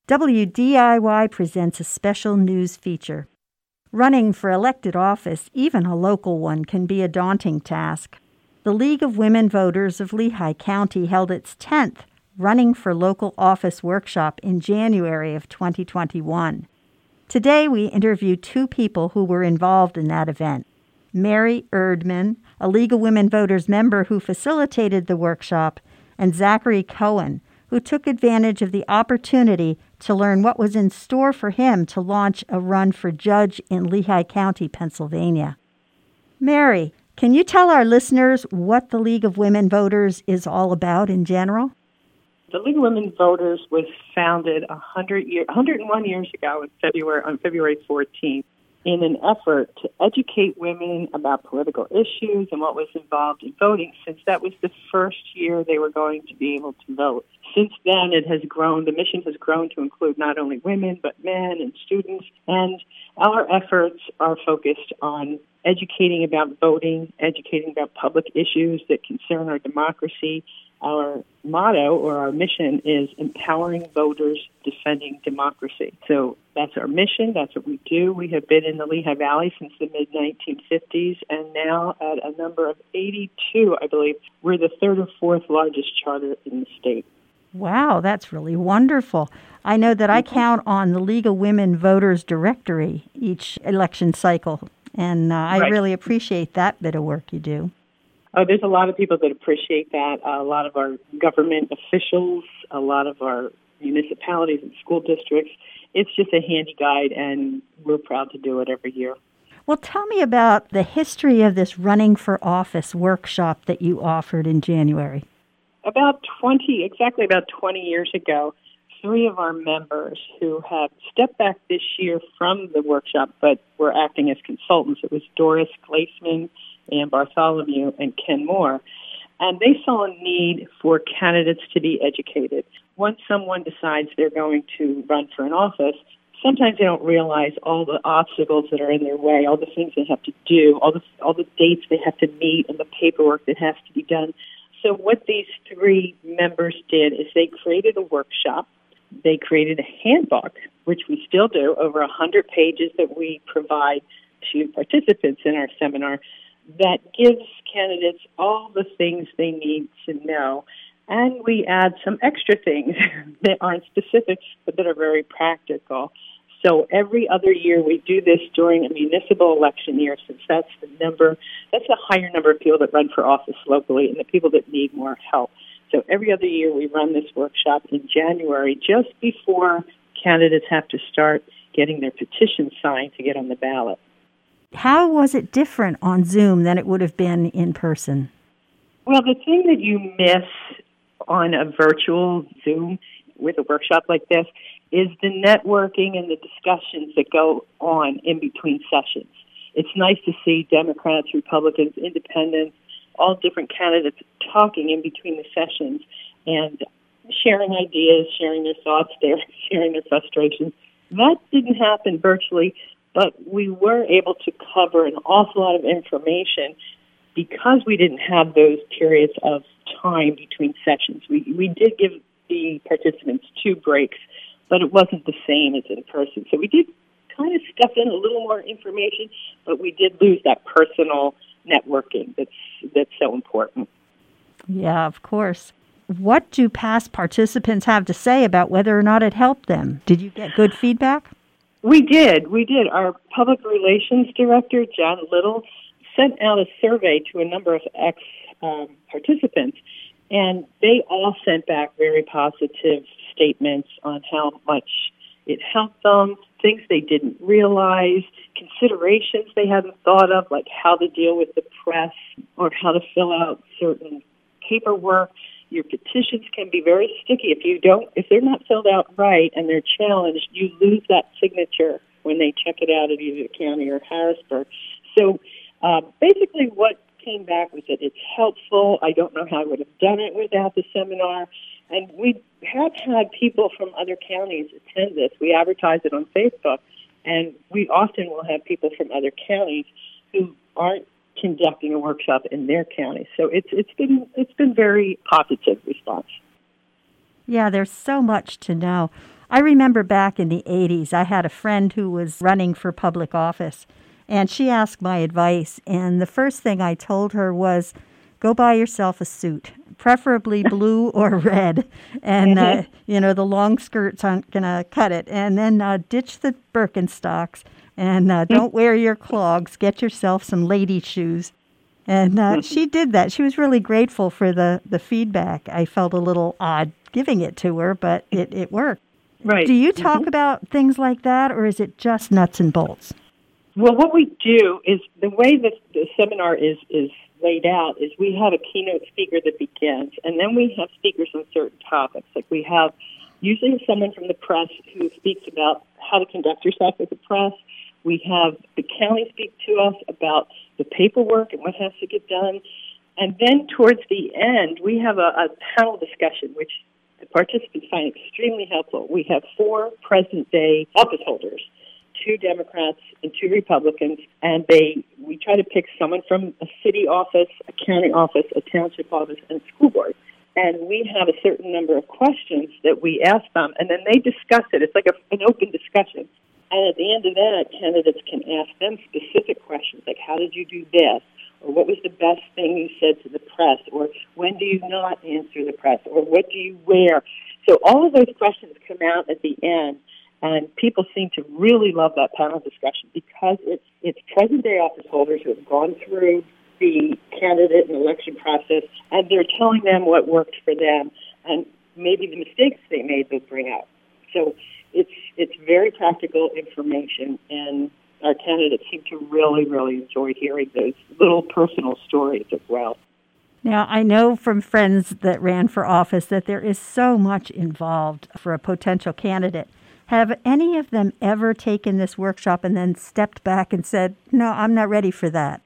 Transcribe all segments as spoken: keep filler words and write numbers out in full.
W D I Y presents a special news feature. Running for elected office, even a local one, can be a daunting task. The League of Women Voters of Lehigh County held its tenth Running for Local Office workshop in January of twenty twenty-one. Today we interview two people who were involved in that event. Mary Erdman, a League of Women Voters member who facilitated the workshop, and Zachary Cohen, who took advantage of the opportunity to learn what was in store for him to launch a run for judge in Lehigh County, Pennsylvania. Mary, can you tell our listeners what the League of Women Voters is all about in general? The League of Women Voters was founded one hundred, year, one hundred one years ago in February, on February fourteenth in an effort to educate women about political issues and what was involved in voting, since that was the first year they were going to be able to vote. Since then, it has grown. The mission has grown to include not only women, but men and students. And our efforts are focused on educating about voting, educating about public issues that concern our democracy. Our motto or our mission is empowering voters, defending democracy. So that's our mission. That's what we do. We have been in the Lehigh Valley since the mid nineteen fifties, and now at a number of eighty-two, I believe, we're the third or fourth largest charter in the state. Wow, that's really wonderful. I know that I count on the League of Women Voters directory each election cycle, and uh, I right. really appreciate that bit of work you do. Oh, there's a lot of people that appreciate that. Uh, a lot of our government officials, a lot of our municipalities and school districts. It's just a handy guide, and we're proud to do it every year. Well, tell me about the history of this Running for Office workshop that you offered in January. About twenty, exactly about twenty years ago, three of our members who have stepped back this year from the workshop but were acting as consultants. It was Doris Glaisman, Ann Bartholomew, and Ken Moore. And they saw a need for candidates to be educated. Once someone decides they're going to run for an office, sometimes they don't realize all the obstacles that are in their way, all the things they have to do, all the all the dates they have to meet, and the paperwork that has to be done. So what these three members did is they created a workshop. They created a handbook, which we still do, over one hundred pages that we provide to participants in our seminar, that gives candidates all the things they need to know. And we add some extra things that aren't specific, but that are very practical. So every other year we do this during a municipal election year, since that's the number, that's a higher number of people that run for office locally and the people that need more help. So every other year we run this workshop in January, just before candidates have to start getting their petitions signed to get on the ballot. How was it different on Zoom than it would have been in person? Well, the thing that you miss on a virtual Zoom with a workshop like this is the networking and the discussions that go on in between sessions. It's nice to see Democrats, Republicans, Independents, all different candidates talking in between the sessions and sharing ideas, sharing their thoughts, there, sharing their frustrations. That didn't happen virtually, but we were able to cover an awful lot of information because we didn't have those periods of time between sessions. We we did give the participants two breaks, but it wasn't the same as in person. So we did kind of stuff in a little more information, but we did lose that personal networking that's that's so important. Yeah, of course. What do past participants have to say about whether or not it helped them? Did you get good feedback? We did. We did. Our public relations director, John Little, sent out a survey to a number of ex-participants, um, and they all sent back very positive statements on how much it helped them, things they didn't realize, considerations they hadn't thought of, like how to deal with the press or how to fill out certain paperwork. Your petitions can be very sticky. If you don't, if they're not filled out right and they're challenged, you lose that signature when they check it out at either county or Harrisburg. So uh, basically what came back was that it's helpful. I don't know how I would have done it without the seminar. And we have had people from other counties attend this. We advertise it on Facebook, and we often will have people from other counties who aren't conducting a workshop in their county. So it's it's been it's been very positive response. Yeah, there's so much to know. I remember back in the eighties, I had a friend who was running for public office, and she asked my advice, and the first thing I told her was, go buy yourself a suit, preferably blue or red, and, uh, you know, the long skirts aren't going to cut it, and then uh, ditch the Birkenstocks, and uh, don't wear your clogs, get yourself some lady shoes. And uh, she did that. She was really grateful for the, the feedback. I felt a little odd giving it to her, but it, it worked. Right. Do you talk mm-hmm. about things like that, or is it just nuts and bolts? Well, what we do is the way that the seminar is, is laid out is we have a keynote speaker that begins, and then we have speakers on certain topics. Like we have usually someone from the press who speaks about how to conduct yourself with the press. We have the county speak to us about the paperwork and what has to get done. And then towards the end, we have a, a panel discussion, which the participants find extremely helpful. We have four present-day office holders, two Democrats and two Republicans, and they we try to pick someone from a city office, a county office, a township office, and a school board. And we have a certain number of questions that we ask them, and then they discuss it. It's like a, an open discussion. And at the end of that, candidates can ask them specific questions, like how did you do this? Or what was the best thing you said to the press? Or when do you not answer the press? Or what do you wear? So all of those questions come out at the end, and people seem to really love that panel discussion because it's, it's present-day office holders who have gone through the candidate and election process, and they're telling them what worked for them and maybe the mistakes they made they'll bring up. So it's it's very practical information, and our candidates seem to really, really enjoy hearing those little personal stories as well. Now, I know from friends that ran for office that there is so much involved for a potential candidate. Have any of them ever taken this workshop and then stepped back and said, no, I'm not ready for that?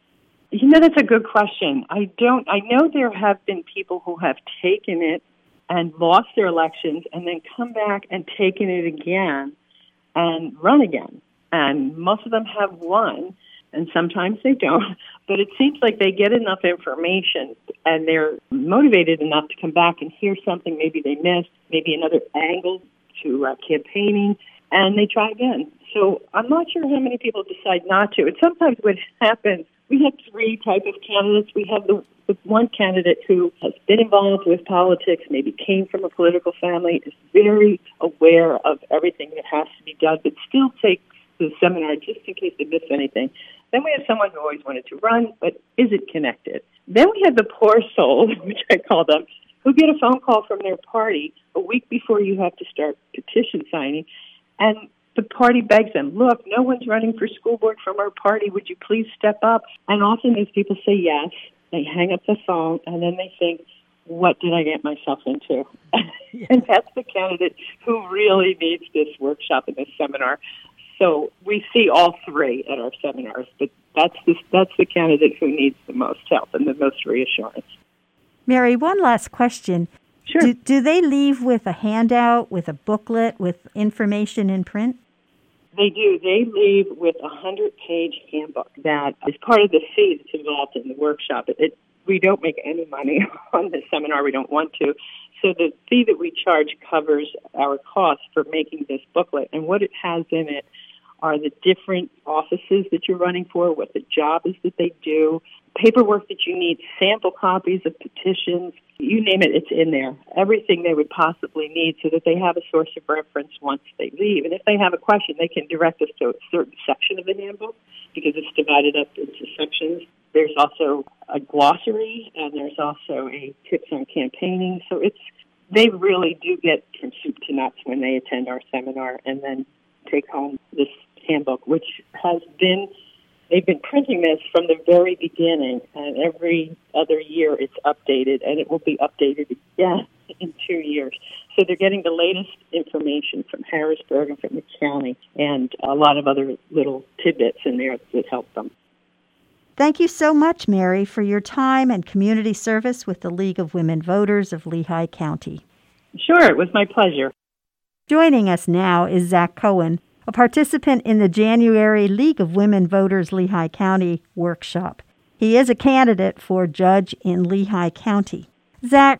You know, that's a good question. I don't. I know there have been people who have taken it and lost their elections and then come back and taken it again and run again. And most of them have won, and sometimes they don't. But it seems like they get enough information and they're motivated enough to come back and hear something maybe they missed, maybe another angle to uh, campaigning, and they try again. So I'm not sure how many people decide not to. And sometimes what happens, we have three types of candidates. We have the, the one candidate who has been involved with politics, maybe came from a political family, is very aware of everything that has to be done, but still takes the seminar just in case they miss anything. Then we have someone who always wanted to run, but isn't connected. Then we have the poor souls, which I call them, who get a phone call from their party a week before you have to start petition signing, and the party begs them, look, no one's running for school board from our party. Would you please step up? And often these people say yes. They hang up the phone, and then they think, what did I get myself into? Yeah. And that's the candidate who really needs this workshop and this seminar. So we see all three at our seminars, but that's the, that's the candidate who needs the most help and the most reassurance. Mary, one last question. Sure. Do, do they leave with a handout, with a booklet, with information in print? They do. They leave with a hundred-page handbook that is part of the fee that's involved in the workshop. It, it, we don't make any money on the seminar. We don't want to. So the fee that we charge covers our costs for making this booklet. And what it has in it are the different offices that you're running for, what the job is that they do, paperwork that you need, sample copies of petitions, you name it, it's in there. Everything they would possibly need so that they have a source of reference once they leave. And if they have a question, they can direct us to a certain section of the handbook because it's divided up into sections. There's also a glossary, and there's also a tips on campaigning. So it's they really do get from soup to nuts when they attend our seminar and then take home this handbook, which has been, they've been printing this from the very beginning, and every other year it's updated, and it will be updated again in two years. So they're getting the latest information from Harrisburg and from the county, and a lot of other little tidbits in there that help them. Thank you so much, Mary, for your time and community service with the League of Women Voters of Lehigh County. Sure, it was my pleasure. Joining us now is Zach Cohen, a participant in the January League of Women Voters Lehigh County workshop. He is a candidate for judge in Lehigh County. Zach,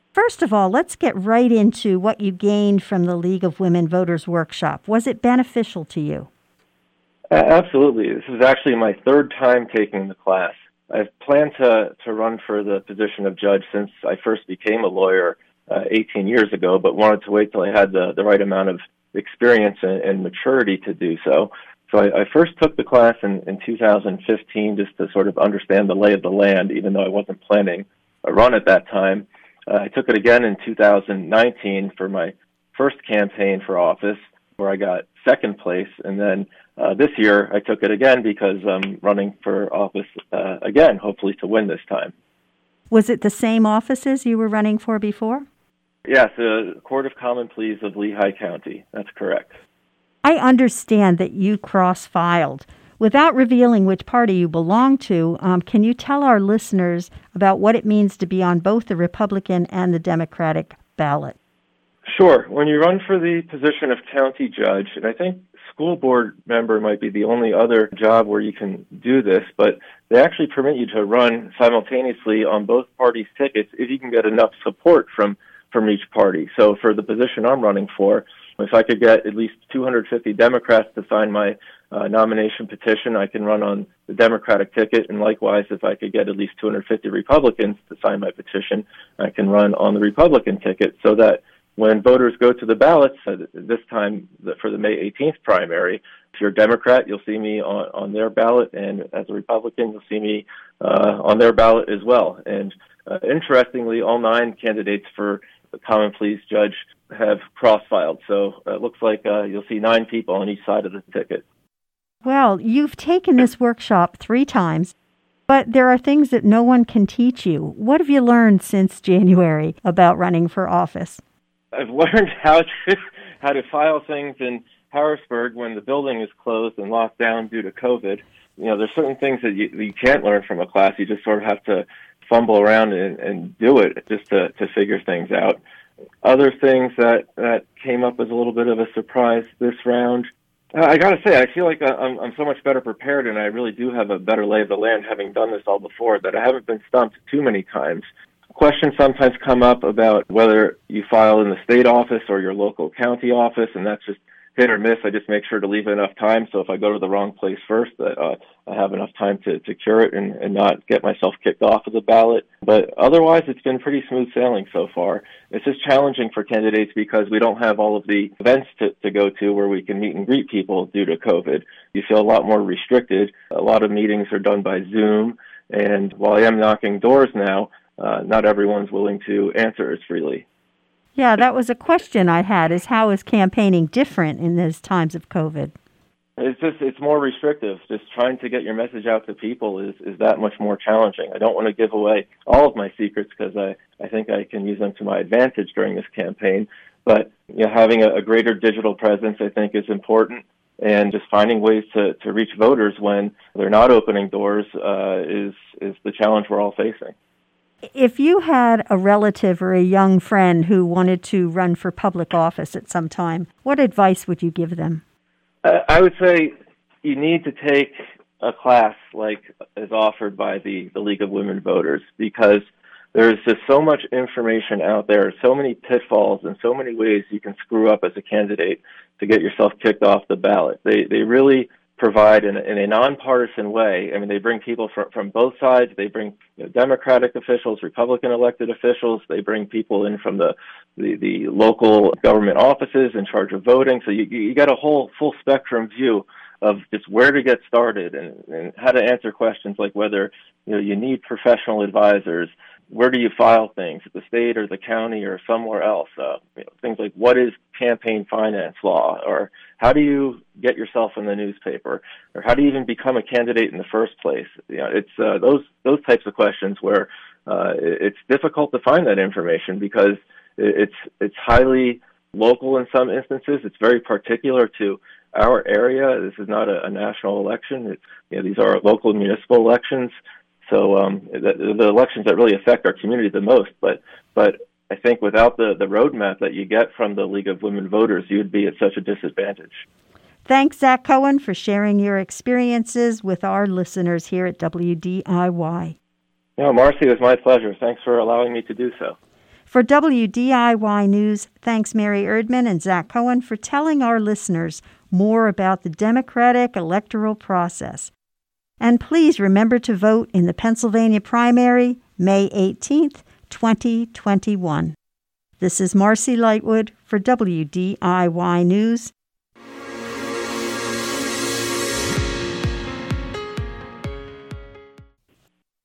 First of all, let's get right into what you gained from the League of Women Voters workshop. Was it beneficial to you? Uh, absolutely. This is actually my third time taking the class. I've planned to, to run for the position of judge since I first became a lawyer uh, eighteen years ago, but wanted to wait till I had the, the right amount of experience and, and maturity to do so. So I, I first took the class in, in two thousand fifteen just to sort of understand the lay of the land, even though I wasn't planning a run at that time. Uh, I took it again in two thousand nineteen for my first campaign for office, where I got second place, and then uh, this year I took it again because I'm running for office uh, again, hopefully to win this time. Was it the same offices you were running for before? Yes, the Court of Common Pleas of Lehigh County. That's correct. I understand that you cross-filed. Without revealing which party you belong to, um, can you tell our listeners about what it means to be on both the Republican and the Democratic ballot? Sure. When you run for the position of county judge, and I think school board member might be the only other job where you can do this, but they actually permit you to run simultaneously on both parties' tickets if you can get enough support from, from each party. So for the position I'm running for, if I could get at least two hundred fifty Democrats to sign my uh, nomination petition, I can run on the Democratic ticket. And likewise, if I could get at least two hundred fifty Republicans to sign my petition, I can run on the Republican ticket, so that when voters go to the ballots, uh, this time for the May eighteenth primary, if you're a Democrat, you'll see me on, on their ballot, and as a Republican, you'll see me uh, on their ballot as well. And uh, interestingly, all nine candidates for the Common Pleas judge have cross-filed, so it looks like uh, you'll see nine people on each side of the ticket. Well, you've taken this workshop three times, but there are things that no one can teach you. What have you learned since January about running for office? I've learned how to how to file things in Harrisburg when the building is closed and locked down due to COVID. You know, there's certain things that you, you can't learn from a class. You just sort of have to fumble around and, and do it just to, to figure things out. Other things that, that came up as a little bit of a surprise this round, uh, I got to say, I feel like I'm, I'm so much better prepared, and I really do have a better lay of the land, having done this all before, that I haven't been stumped too many times. Questions sometimes come up about whether you file in the state office or your local county office, and that's just hit or miss. I just make sure to leave enough time, so if I go to the wrong place first, that uh, I have enough time to, to cure it and, and not get myself kicked off of the ballot. But otherwise, it's been pretty smooth sailing so far. It's just challenging for candidates because we don't have all of the events to, to go to where we can meet and greet people due to COVID. You feel a lot more restricted. A lot of meetings are done by Zoom, and while I am knocking doors now, uh, not everyone's willing to answer as freely. Yeah, that was a question I had, is how is campaigning different in these times of COVID? It's just, it's more restrictive. Just trying to get your message out to people is, is that much more challenging. I don't want to give away all of my secrets because I, I think I can use them to my advantage during this campaign. But you know, having a, a greater digital presence, I think, is important. And just finding ways to, to reach voters when they're not opening doors uh, is is the challenge we're all facing. If you had a relative or a young friend who wanted to run for public office at some time, what advice would you give them? Uh, I would say you need to take a class like is offered by the, the League of Women Voters, because there's just so much information out there, so many pitfalls, and so many ways you can screw up as a candidate to get yourself kicked off the ballot. They they really provide in a, in a nonpartisan way. I mean, they bring people from, from both sides. They bring you know, Democratic officials, Republican elected officials. They bring people in from the, the, the local government offices in charge of voting. So you, you get a whole full spectrum view of just where to get started and, and how to answer questions like whether you know you need professional advisors. Where do you file things, at the state or the county or somewhere else? Uh, you know, things like what is campaign finance law, or how do you get yourself in the newspaper, or how do you even become a candidate in the first place? You know, it's uh, those those types of questions where uh, it's difficult to find that information because it's it's highly local in some instances. It's very particular to our area. This is not a, a national election. It's, you know, these are local municipal elections. So um, the, the elections that really affect our community the most. But but I think without the, the roadmap that you get from the League of Women Voters, you'd be at such a disadvantage. Thanks, Zach Cohen, for sharing your experiences with our listeners here at W D I Y. No, Marcy, it was my pleasure. Thanks for allowing me to do so. For W D I Y News, thanks Mary Erdman and Zach Cohen for telling our listeners more about the democratic electoral process. And please remember to vote in the Pennsylvania primary, May eighteenth, twenty twenty-one. This is Marcy Lightwood for W D I Y News.